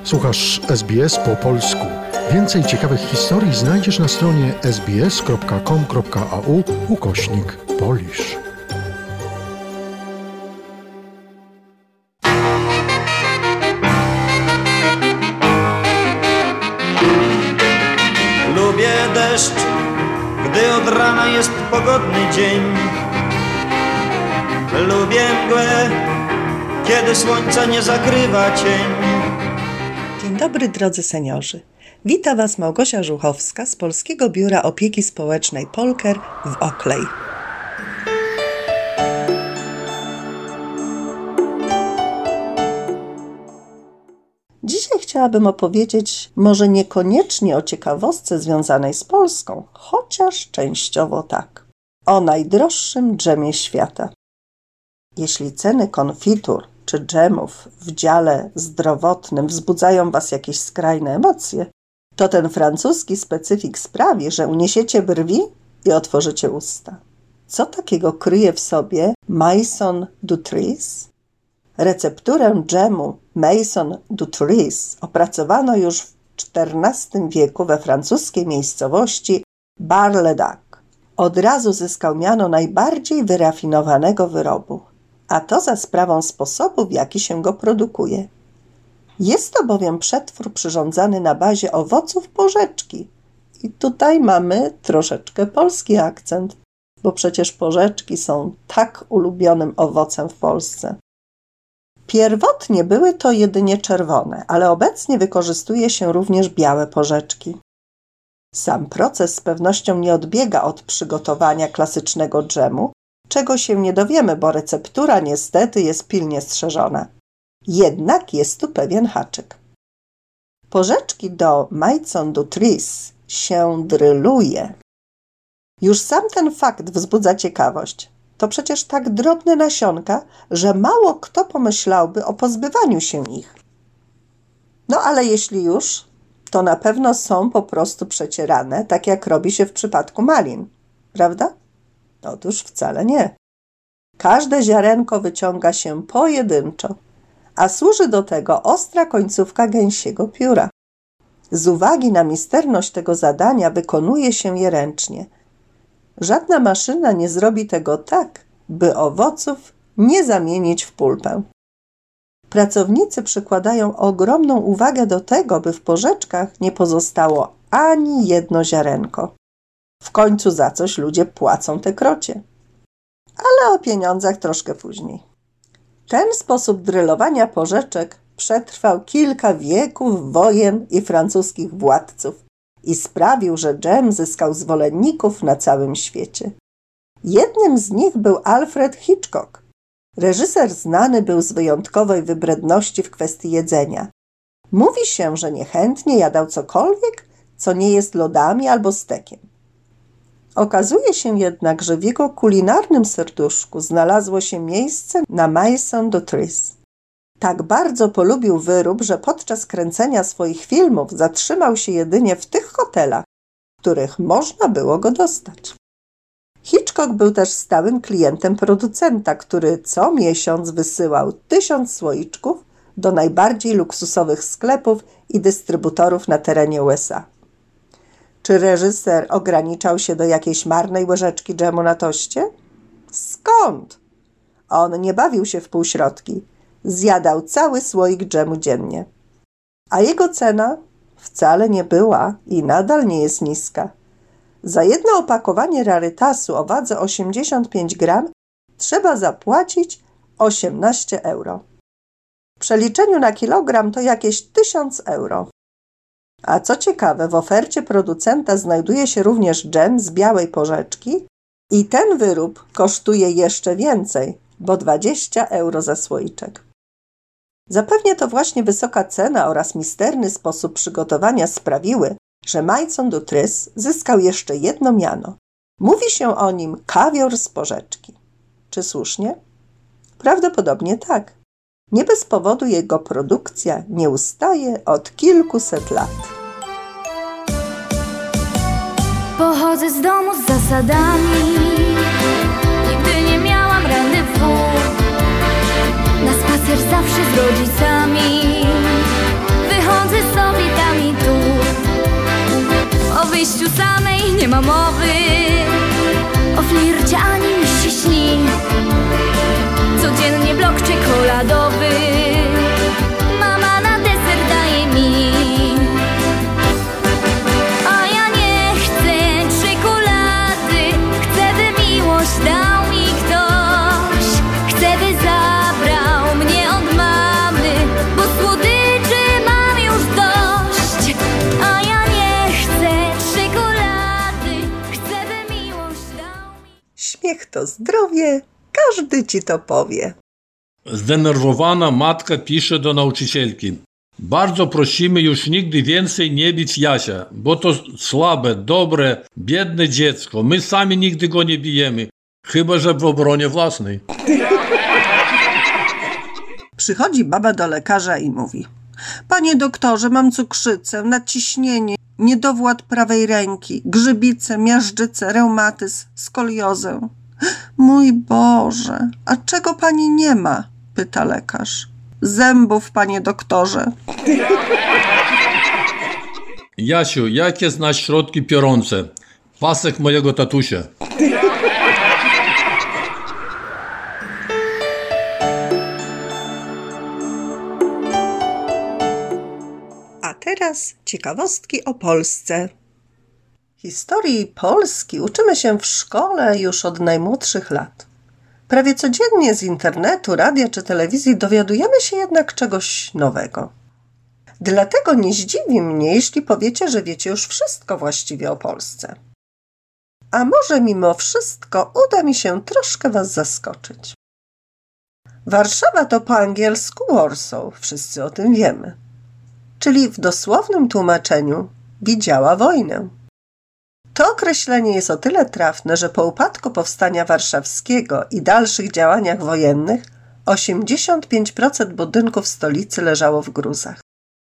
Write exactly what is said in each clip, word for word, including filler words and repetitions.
Słuchasz S B S po polsku. Więcej ciekawych historii znajdziesz na stronie sbs.com.au ukośnik Polish. Lubię deszcz, gdy od rana jest pogodny dzień. Lubię mgłę, kiedy słońca nie zakrywa cień. Dzień dobry, drodzy seniorzy. Wita Was Małgosia Żuchowska z Polskiego Biura Opieki Społecznej Polker w Oakley. Dzisiaj chciałabym opowiedzieć może niekoniecznie o ciekawostce związanej z Polską, chociaż częściowo tak. O najdroższym dżemie świata. Jeśli ceny konfitur czy dżemów w dziale zdrowotnym wzbudzają Was jakieś skrajne emocje, to ten francuski specyfik sprawi, że uniesiecie brwi i otworzycie usta. Co takiego kryje w sobie Maison Dutrice? Recepturę dżemu Maison Dutrice opracowano już w czternastym wieku we francuskiej miejscowości Bar-le-Duc. Od razu zyskał miano najbardziej wyrafinowanego wyrobu, a to za sprawą sposobu, w jaki się go produkuje. Jest to bowiem przetwór przyrządzany na bazie owoców porzeczki. I tutaj mamy troszeczkę polski akcent, bo przecież porzeczki są tak ulubionym owocem w Polsce. Pierwotnie były to jedynie czerwone, ale obecnie wykorzystuje się również białe porzeczki. Sam proces z pewnością nie odbiega od przygotowania klasycznego dżemu, czego się nie dowiemy, bo receptura niestety jest pilnie strzeżona. Jednak jest tu pewien haczyk. Porzeczki do Maison Dutrice się dryluje. Już sam ten fakt wzbudza ciekawość. To przecież tak drobne nasionka, że mało kto pomyślałby o pozbywaniu się ich. No ale jeśli już, to na pewno są po prostu przecierane, tak jak robi się w przypadku malin, prawda? Otóż wcale nie. Każde ziarenko wyciąga się pojedynczo, a służy do tego ostra końcówka gęsiego pióra. Z uwagi na misterność tego zadania wykonuje się je ręcznie. Żadna maszyna nie zrobi tego tak, by owoców nie zamienić w pulpę. Pracownicy przykładają ogromną uwagę do tego, by w porzeczkach nie pozostało ani jedno ziarenko. W końcu za coś ludzie płacą te krocie. Ale o pieniądzach troszkę później. Ten sposób drylowania porzeczek przetrwał kilka wieków wojen i francuskich władców i sprawił, że dżem zyskał zwolenników na całym świecie. Jednym z nich był Alfred Hitchcock. Reżyser znany był z wyjątkowej wybredności w kwestii jedzenia. Mówi się, że niechętnie jadał cokolwiek, co nie jest lodami albo stekiem. Okazuje się jednak, że w jego kulinarnym serduszku znalazło się miejsce na Maison Dutrice. Tak bardzo polubił wyrób, że podczas kręcenia swoich filmów zatrzymał się jedynie w tych hotelach, w których można było go dostać. Hitchcock był też stałym klientem producenta, który co miesiąc wysyłał tysiąc słoiczków do najbardziej luksusowych sklepów i dystrybutorów na terenie U S A. Czy reżyser ograniczał się do jakiejś marnej łyżeczki dżemu na toście? Skąd? On nie bawił się w półśrodki. Zjadał cały słoik dżemu dziennie. A jego cena wcale nie była i nadal nie jest niska. Za jedno opakowanie rarytasu o wadze osiemdziesiąt pięć gramów trzeba zapłacić osiemnaście euro. W przeliczeniu na kilogram to jakieś tysiąc euro. A co ciekawe, w ofercie producenta znajduje się również dżem z białej porzeczki i ten wyrób kosztuje jeszcze więcej, bo dwadzieścia euro za słoiczek. Zapewne to właśnie wysoka cena oraz misterny sposób przygotowania sprawiły, że Maison Dutrice zyskał jeszcze jedno miano. Mówi się o nim kawior z porzeczki. Czy słusznie? Prawdopodobnie tak. Nie bez powodu jego produkcja nie ustaje od kilkuset lat. Pochodzę z domu z zasadami, nigdy nie miałam rendezvous. Na spacer zawsze z rodzicami, wychodzę chodzę sobie tam i tu. O wyjściu samej nie ma mowy, o flircie ani mi się śni. Codziennie blok czekoladowy mama na deser daje mi. A ja nie chcę czekolady, chcę, by miłość dał mi ktoś. Chcę, by zabrał mnie od mamy, bo słodyczy mam już dość. A ja nie chcę czekolady, chcę, by miłość dał mi. Śmiech to zdrowie, każdy ci to powie. Zdenerwowana matka pisze do nauczycielki: bardzo prosimy już nigdy więcej nie bić Jasia, bo to słabe, dobre, biedne dziecko. My sami nigdy go nie bijemy, chyba że w obronie własnej. Przychodzi baba do lekarza i mówi: panie doktorze, mam cukrzycę, nadciśnienie, niedowład prawej ręki, grzybicę, miażdżycę, reumatyzm, skoliozę. Mój Boże, a czego pani nie ma? Pyta lekarz. Zębów, panie doktorze. Jasiu, jakie znasz środki piorące? Pasek mojego tatusia. A teraz ciekawostki o Polsce. Historii Polski uczymy się w szkole już od najmłodszych lat. Prawie codziennie z internetu, radia czy telewizji dowiadujemy się jednak czegoś nowego. Dlatego nie zdziwi mnie, jeśli powiecie, że wiecie już wszystko właściwie o Polsce. A może mimo wszystko uda mi się troszkę was zaskoczyć. Warszawa to po angielsku Warsaw, wszyscy o tym wiemy. Czyli w dosłownym tłumaczeniu widziała wojnę. To określenie jest o tyle trafne, że po upadku Powstania Warszawskiego i dalszych działaniach wojennych osiemdziesiąt pięć procent budynków stolicy leżało w gruzach.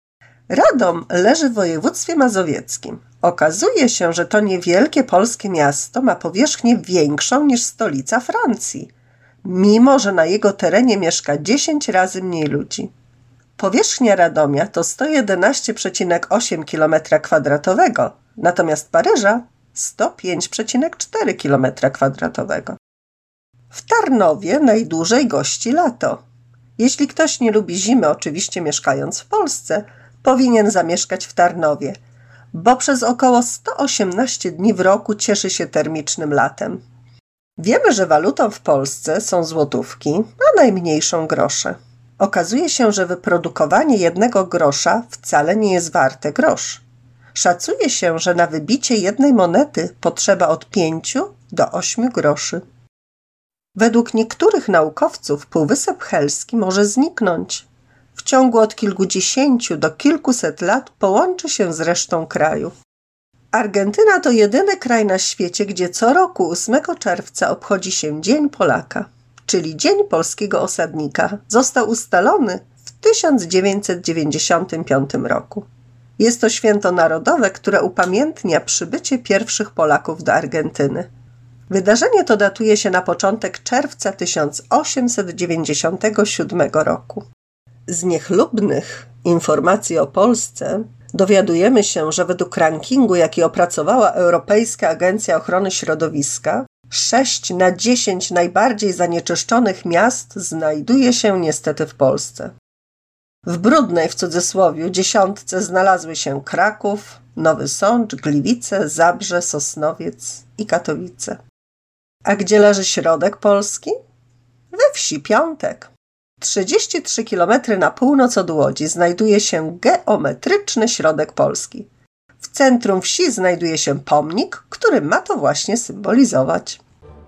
Radom leży w województwie mazowieckim. Okazuje się, że to niewielkie polskie miasto ma powierzchnię większą niż stolica Francji, mimo że na jego terenie mieszka dziesięć razy mniej ludzi. Powierzchnia Radomia to sto jedenaście przecinek osiem kilometra kwadratowego, natomiast Paryża sto pięć przecinek cztery kilometra kwadratowego. W Tarnowie najdłużej gości lato. Jeśli ktoś nie lubi zimy, oczywiście mieszkając w Polsce, powinien zamieszkać w Tarnowie, bo przez około sto osiemnaście dni w roku cieszy się termicznym latem. Wiemy, że walutą w Polsce są złotówki, a najmniejszą grosze. Okazuje się, że wyprodukowanie jednego grosza wcale nie jest warte grosz. Szacuje się, że na wybicie jednej monety potrzeba od pięciu do ośmiu groszy. Według niektórych naukowców Półwysep Helski może zniknąć. W ciągu od kilkudziesięciu do kilkuset lat połączy się z resztą kraju. Argentyna to jedyny kraj na świecie, gdzie co roku ósmego czerwca obchodzi się Dzień Polaka, czyli Dzień Polskiego Osadnika. Został ustalony w tysiąc dziewięćset dziewięćdziesiątym piątym roku. Jest to święto narodowe, które upamiętnia przybycie pierwszych Polaków do Argentyny. Wydarzenie to datuje się na początek czerwca tysiąc osiemset dziewięćdziesiątego siódmego roku. Z niechlubnych informacji o Polsce dowiadujemy się, że według rankingu, jaki opracowała Europejska Agencja Ochrony Środowiska, sześć na dziesięć najbardziej zanieczyszczonych miast znajduje się niestety w Polsce. W brudnej, w cudzysłowie, dziesiątce znalazły się Kraków, Nowy Sącz, Gliwice, Zabrze, Sosnowiec i Katowice. A gdzie leży środek Polski? We wsi Piątek. trzydzieści trzy kilometry na północ od Łodzi znajduje się geometryczny środek Polski. W centrum wsi znajduje się pomnik, który ma to właśnie symbolizować.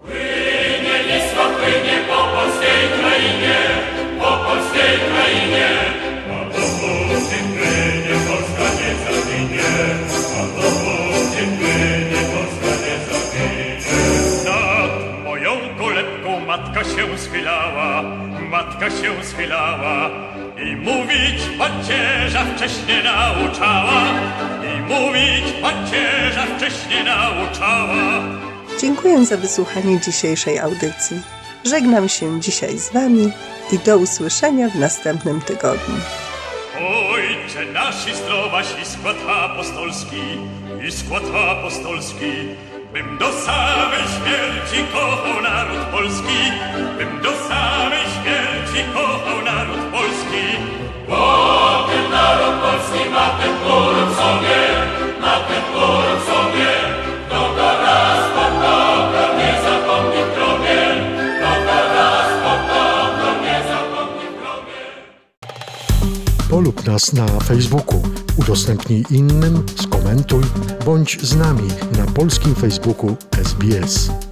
Płynie Wisła, płynie po polskiej krainie, po polskiej krainie. A dopóki płynie, Polska nie zaginie, a dopóki płynie, Polska nie zaginie. Nad moją kolebką matka się schylała, matka się schylała i mówić pacierza wcześnie nauczała, i mówić pacierza wcześnie nauczała. Dziękuję za wysłuchanie dzisiejszej audycji. Żegnam się dzisiaj z Wami i do usłyszenia w następnym tygodniu. Ojcze będzie nasi zdrowaś i skład apostolski, i skład apostolski. Bym do samej śmierci kochał naród polski, bym do samej śmierci kochał naród polski. Bo ten naród polski ma ten urok w sobie, ma ten urok w sobie. Kto go raz pokochał, nie zapomni w grobie. Kto go raz pokochał, nie zapomni w grobie. Polub nas na Facebooku, udostępnij innym, skomentuj, bądź z nami na polskim Facebooku S B S.